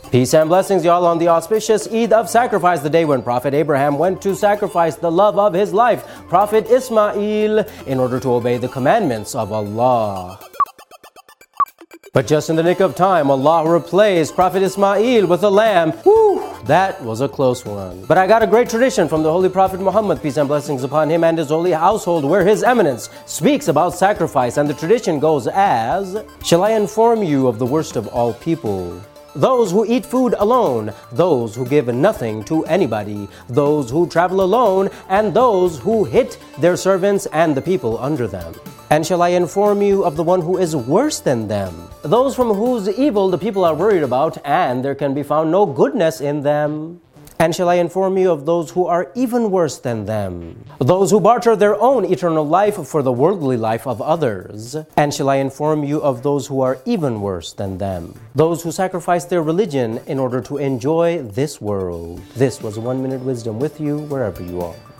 Peace and blessings, y'all, on the auspicious Eid of Sacrifice, the day when Prophet Abraham went to sacrifice the love of his life, Prophet Ismail, in order to obey the commandments of Allah. But just in the nick of time, Allah replaced Prophet Ismail with a lamb. Whew, that was a close one. But I got a great tradition from the Holy Prophet Muhammad, peace and blessings upon him, and his holy household, where His Eminence speaks about sacrifice, and the tradition goes as, "Shall I inform you of the worst of all people? Those who eat food alone, those who give nothing to anybody, those who travel alone, and those who hit their servants and the people under them. And shall I inform you of the one who is worse than them? Those from whose evil the people are worried about, and there can be found no goodness in them. And shall I inform you of those who are even worse than them? Those who barter their own eternal life for the worldly life of others. And shall I inform you of those who are even worse than them? Those who sacrifice their religion in order to enjoy this world." This was 1 Minute Wisdom with you wherever you are.